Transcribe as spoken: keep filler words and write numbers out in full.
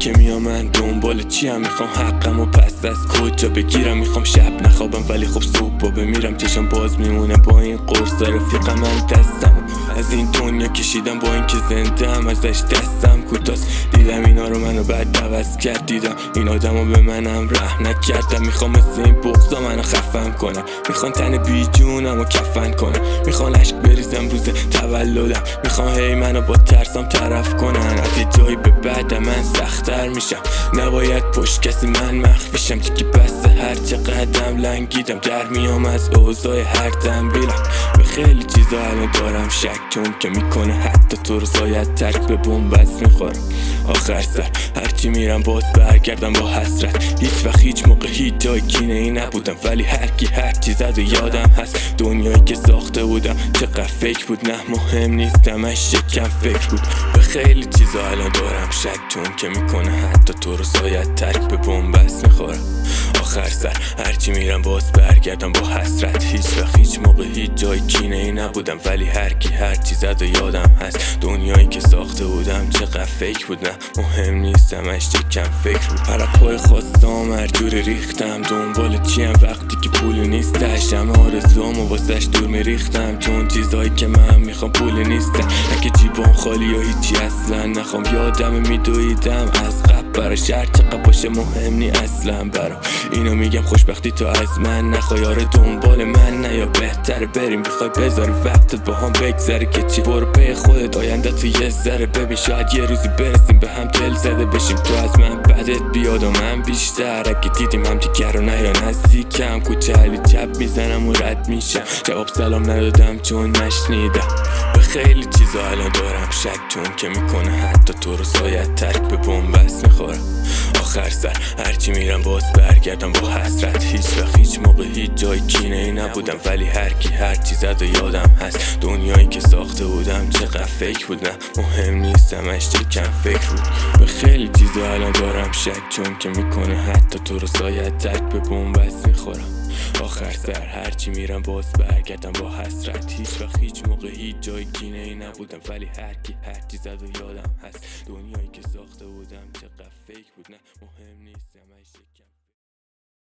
که میام من دنبال چیم، میخوام حقم و پس از کجا بگیرم. میخوام شب نخوابم ولی خب صبح با بمیرم. چشم باز میمونه با این قرص رفیقم، من دستم از این دنیا کشیدم با اینکه زنده ام ازش دستم کوتاست. دیدم اینا رو منو بعد عوض کرد، دیدم این آدمو به منم رحم نکردم. میخوام مثل این بغضا منو خفن کنم، میخوان تن بی جونم و کفن کنم، میخوان عشق بریزم روز تولدم، میخوان هی منو با ترسام طرف کنن. از یه جایی به بعد من سخت‌تر میشم، نباید پشت کسی من مخفیشم. دیگه بس هر چه قدم لنگیدم، در میام از اوضاع هر دنبیلم. به خیلی چیزا الان دارم شک، چون که میکنه حتی تو رو زاید ترک به بنبست میخورم. آخر سر هرچی میرم باز برگردم با حسرت. هیچ وقت هیچ موقع هیچ جای کینه ای نبودم، ولی هر کی هر چی زد و یادم هست. دنیایی که ساخته بودم چقدر فکر بود، نه مهم نیست همش یکم فکر بود. به خیلی چیزا الان دارم شک، چون که میکنه حتی تو رو زاید ترک به بنبست میخورم. آخر سر هرچی میرم باز برگردم با حسرت. هیچ وقت هیچ موقع هیچ جای کینه ای نبودم، ولی هر کی هر چی زد و یادم هست. دنیایی که ساخته بودم چقدر فکر بود، نه مهم نیست همش یکم فکر بود. عرق‌های خواستم هر جوری ریختم، دنبال چیم وقتی که پولی نیستش. همه آرزوامو واسش دور میریختم، چون چیزایی که من میخوام پولی نیستن. اگه جیبام خالی یا هیچی اصلا نخوام، یادم میدویدم از قبل برای شهر چقدر باشه مهم نی اصلا برام. اینو میگم خوشبختی تو از من نخوای، آره دنبال من نه، یا بهتره بریم بخوای بذاری وقتت با هم بگذره که چی. برو به خودت آینده تو یه ذره ببین، شاید یه روزی برسیم به هم دل زده بشیم. تو از من بدت بیاد و من بیشتر، اگه دیدیم هم دیگر رو نه یا نزدیکم. کوچه علی چپ میزنم و رد میشم، جواب سلام ندادم چون نشنیدم. به خیلی چیزا الان دارم شک، چون که میکنه حتی تو رو زاید ترک به بنبست میخورم. آخر سر هرچی میرم باز برگردم با حسرت. هیچ وقت هیچ موقع هیچ جای کینه ای نبودم، ولی هر کی هر چی زد و یادم هست. دنیایی که ساخته بودم چقدر فکر بود، نه مهم نیست همش یکم فکر بود. به خیلی چیزا الان دارم شک، چون که میکنه حتی تو رو زاید ترک به بنبست میخورم. آخر سر هرچی میرم باز برگردم با حسرت. هیچ وقت هیچ موقع هیچ جای کینه ای نبودم، ولی هر کی هر چی زد و یادم هست. دنیایی که ساخته بودم چقدر فکر بود، نه مهم نیست همش